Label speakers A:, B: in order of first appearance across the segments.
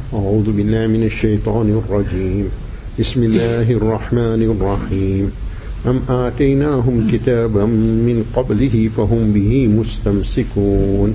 A: أعوذ بالله من الشيطان الرجيم بسم الله الرحمن الرحيم أم آتيناهم كتابا من قبله فهم به مستمسكون.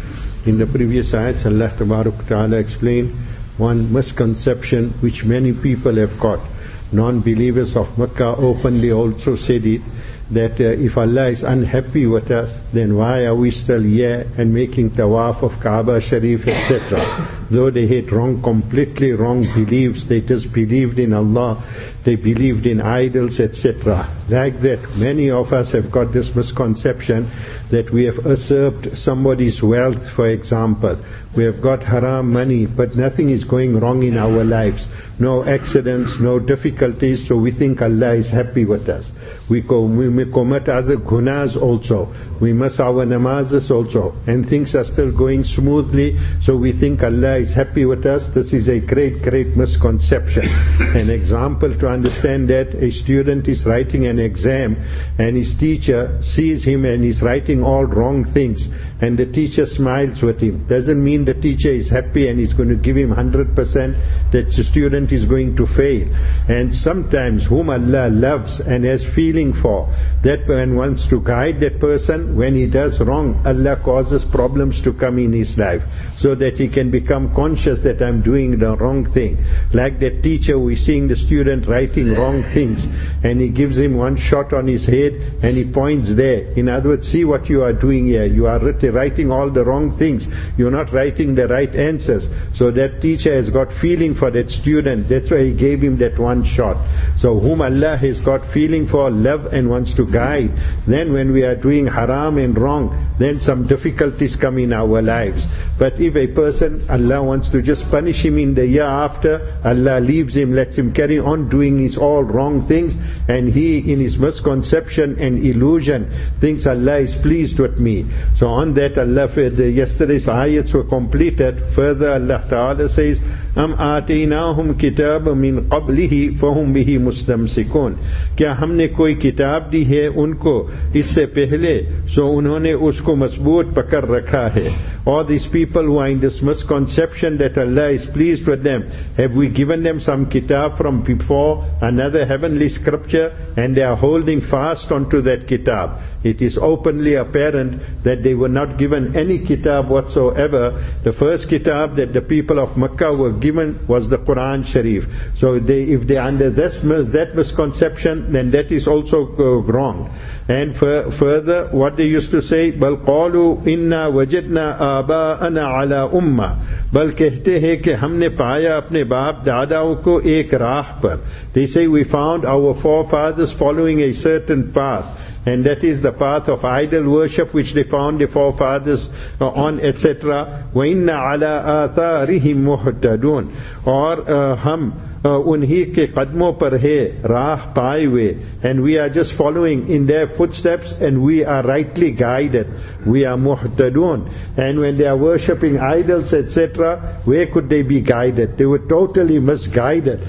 A: In the previous ayats, Allah Tabarak Ta'ala explained one misconception which many people have got. Non-believers of Makkah openly also said it, that if Allah is unhappy with us, then why are we still here and making tawaf of Kaaba Sharif, etc. Though they had completely wrong beliefs, they just believed in Allah, they believed in idols, etc. Like that, many of us have got this misconception that we have usurped somebody's wealth, for example. We have got haram money, but nothing is going wrong in our lives. No accidents, no difficulties, so we think Allah is happy with us. We commit other gunas also. We miss our namazes also. And things are still going smoothly, so we think Allah is happy with us. This is a great, great misconception. An example to understand that: a student is writing an exam and his teacher sees him and he's writing all wrong things, and the teacher smiles with him. Doesn't mean the teacher is happy and is going to give him 100% that the student is going to fail. And sometimes whom Allah loves and has feeling for, that man wants to guide that person. When he does wrong, Allah causes problems to come in his life so that he can become conscious that I'm doing the wrong thing. Like that teacher who is seeing the student writing wrong things and he gives him one shot on his head and he points there. In other words, see what you are doing here. You are writing all the wrong things. You're not writing the right answers. So that teacher has got feeling for that student. That's why he gave him that one shot. So whom Allah has got feeling for, love, and wants to guide, then when we are doing haram and wrong, then some difficulties come in our lives. But if a person, Allah wants to just punish him in the year after, Allah leaves him, lets him carry on doing his all wrong things, and he in his misconception and illusion thinks Allah is pleased with me. So on that, Allah, yesterday's ayats were completed. Further Allah Ta'ala says, Am आतैनाहुम किताब मिन क़ब्लिही फ़हुम बिही मुस्तमसिकून. क्या हमने कोई किताब दी है उनको इससे पहले, सो उन्होंने उसको मजबूत पकड़ रखा है. All these people who are in this misconception that Allah is pleased with them, have we given them some kitab from before, another heavenly scripture, and they are holding fast onto that kitab? It is openly apparent that they were not given any kitab whatsoever. The first kitab that the people of Makkah were given was the Quran Sharif. So if they are under that misconception, then that is also wrong. And further, what they used to say, बल قالوا إنا وجدنا آباءنا على أمة, बल कहते हैं कि हमने पाया अपने बाप दादाओं को एक राह पर. They say we found our forefathers following a certain path, and that is the path of idol worship which they found the forefathers on, etc. وَإِنَّا عَلَىٰ آثَارِهِمْ مُهْتَدُونَ. और हम उन्हीं के कदमों पर है राह पाए हुए, and we are just following in their footsteps and we are rightly guided. We are muhtadun. And when they are worshipping idols, etc., where could they be guided? They were totally misguided.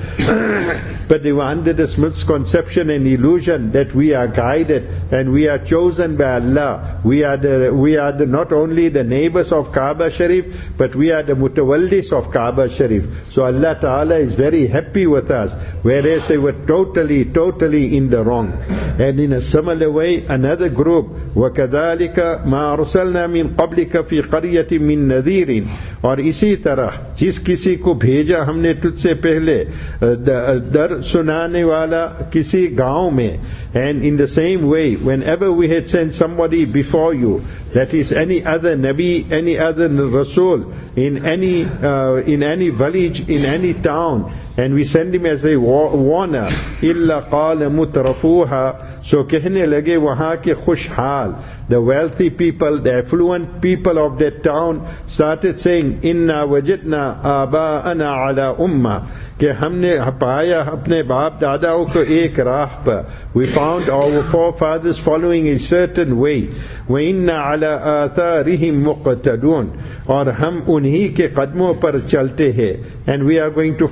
A: But they were under this misconception and illusion that we are guided and we are chosen by Allah. We are the not only the neighbors of Kaaba Sharif, but we are the mutawallis of Kaaba Sharif. So Allah Ta'ala is very happy with us, whereas they were totally in the wrong. And in a similar way, another group, وَكَذَلِكَ مَا أَرْسَلْنَا مِنْ قَبْلِكَ فِي قَرْيَةٍ مِّن نَذِيرٍ. और इसी तरह जिस किसी को भेजा हमने तुझसे पहले दर सुनाने वाला किसी गांव में. And in the same way, whenever we had sent somebody before you, that is any other Nabi, any other Rasul, in any village, in any town, and we send him as a warner, إِلَّا قَالَ مُتْرَفُوهَا. So कहने लगे वहाँ के खुशहाल, the wealthy people, the affluent people of that town started saying, إِنَّا وَجِدْنَا آبَاءَنَا عَلَى أُمَّةٍ, कि हमने पाया अपने बाप दादाओं को एक राह पर. We found our forefathers following a certain way. وَإِنَّا عَلَىٰ آثَارِهِمْ مُقْتَدُونَ. और हम उन्हीं के कदमों पर चलते हैं, and we are going to follow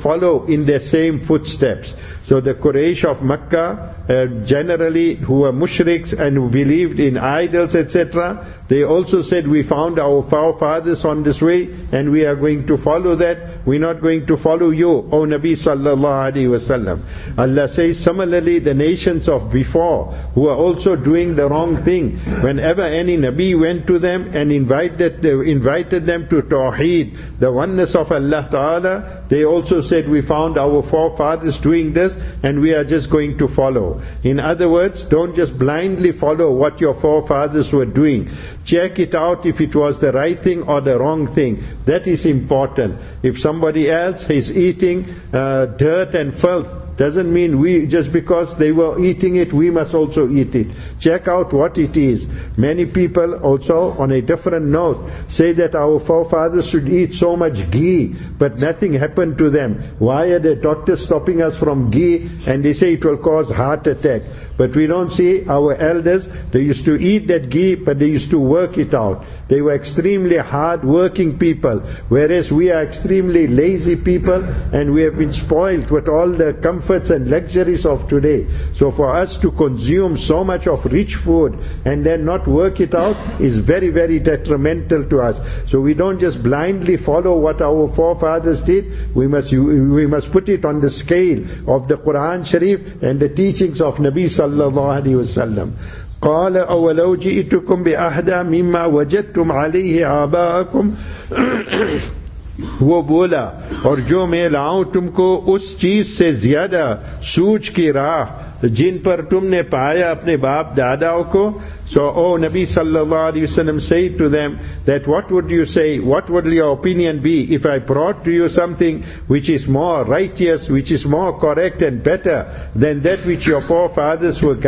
A: in their same footsteps. So the Quraysh of Makkah, generally who were mushriks and who believed in idols, etc., they also said, we found our forefathers on this way and we are going to follow that. We're not going to follow you, O Nabi sallallahu alaihi wasallam. Allah says, similarly the nations of before who are also doing the wrong thing, whenever any Nabi went to them and invited them to Tawheed, the oneness of Allah Ta'ala, they also said, we found our forefathers doing this and we are just going to follow. In other words, don't just blindly follow what your forefathers were doing. Check it out if it was the right thing or the wrong thing. That is important. If somebody else is eating dirt and filth, doesn't mean just because they were eating it, we must also eat it. Check out what it is. Many people also, on a different note, say that our forefathers should eat so much ghee, but nothing happened to them. Why are the doctors stopping us from ghee? And they say it will cause heart attack. But we don't see our elders, they used to eat that ghee, but they used to work it out. They were extremely hard-working people, whereas we are extremely lazy people, and we have been spoiled with all the comforts and luxuries of today. So for us to consume so much of rich food and then not work it out is very, very detrimental to us. So we don't just blindly follow what our forefathers did. We must put it on the scale of the Quran Sharif and the teachings of Nabi sallallahu alaihi wasallam. قال أولو جئتكم بأهدى مما وجدتم عليه آباءكم वो बोला और जो मैं लाऊं तुमको उस चीज से ज्यादा सूझ की राह जिन पर तुमने पाया अपने बाप दादाओं को. So, O Nabi sallallahu alaihi wasallam, say to them that what would you say, what would your opinion be if I brought to you something which is more righteous, which is more correct and better than that which your forefathers were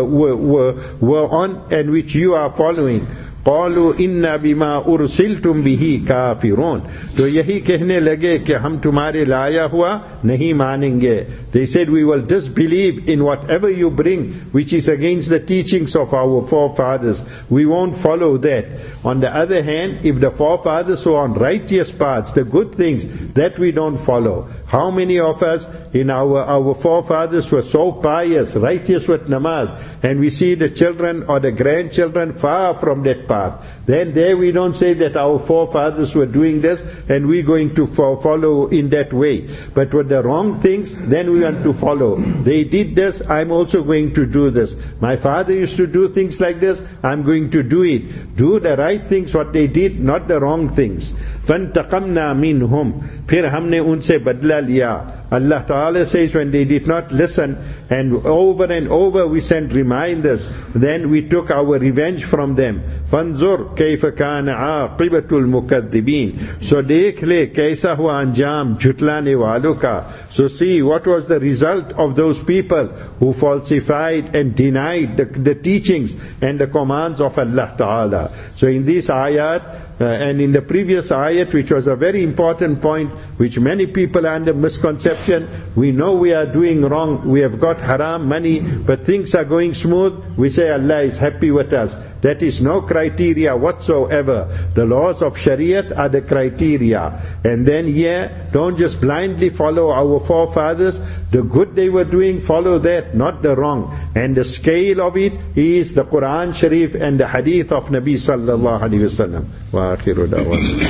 A: on and which you are following. قالوا إنا بما أرسلتم به كافرون. तो यही कहने लगे कि हम तुम्हारे लाया हुआ नहीं मानेंगे. They said, we will disbelieve in whatever you bring which is against the teachings of our forefathers. We won't follow that. On the other hand, if the forefathers were on righteous paths, the good things, that we don't follow. How many of us in our forefathers were so pious, righteous with namaz, and we see the children or the grandchildren far from that path. Then there we don't say that our forefathers were doing this and we're going to follow in that way. But with the wrong things, then we want to follow. They did this, I'm also going to do this. My father used to do things like this, I'm going to do it. Do the right things, what they did, not the wrong things. فَانْتَقَمْنَا مِنْهُمْ. फिर हमने उनसे बदला लिया. Allah Ta'ala says, when they did not listen, and over we sent reminders, then we took our revenge from them. فَانْظُرْ كَيْفَ كَانَ عَاقِبَةُ الْمُكَذِّبِينَ. So dekh le kaisa hua anjam jhutlane walon ka. So see what was the result of those people who falsified and denied the teachings and the commands of Allah Ta'ala. So in this ayat, and in the previous ayat, which was a very important point, which many people are under misconception, we know we are doing wrong, we have got haram money, but things are going smooth, we say Allah is happy with us. That is no criteria whatsoever. The laws of Shariat are the criteria. And then here, don't just blindly follow our forefathers. The good they were doing, follow that, not the wrong. And the scale of it is the Quran Sharif and the Hadith of Nabi sallallahu alaihi wasallam. Wa akhiru da'wana.